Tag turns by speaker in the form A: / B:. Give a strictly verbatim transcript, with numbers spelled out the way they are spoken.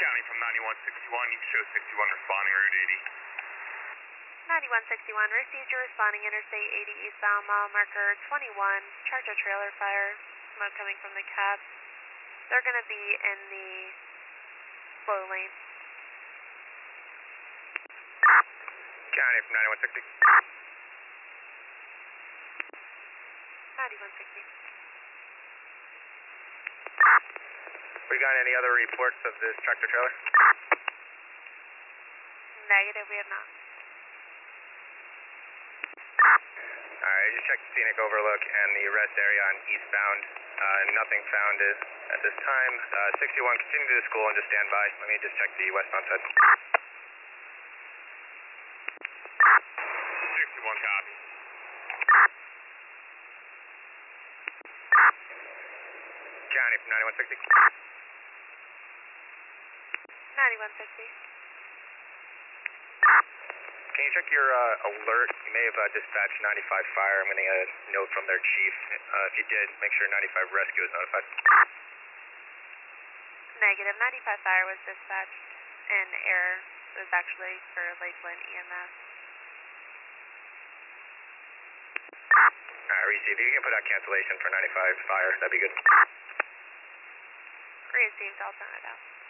A: County from ninety-one sixty-one, you can show sixty-one responding Route eighty.
B: ninety-one sixty-one, received your responding Interstate eighty eastbound, mile marker twenty-one, charger trailer fire, smoke coming from the cab. They're going to be in the slow lane.
A: County from ninety-one sixty.
B: ninety-one sixty.
A: We got any other reports of this tractor trailer?
B: Negative, we have not.
A: Alright, just checked the scenic overlook and the rest area on eastbound. Uh, nothing found at this time. Uh, sixty-one, continue to the school and just stand by. Let me just check the westbound side. sixty-one, copy. County from ninety-one sixty.
B: ninety-one sixty.
A: Can you check your uh, alert? You may have uh, dispatched ninety-five fire. I'm getting a note from their chief. Uh, if you did, make sure ninety-five rescue is notified.
B: Negative, ninety-five fire was dispatched in error. It was actually for Lakeland E M S.
A: Alright, receive. If you can put out cancellation for ninety-five fire, that'd be good.
B: Received, I'll send it out.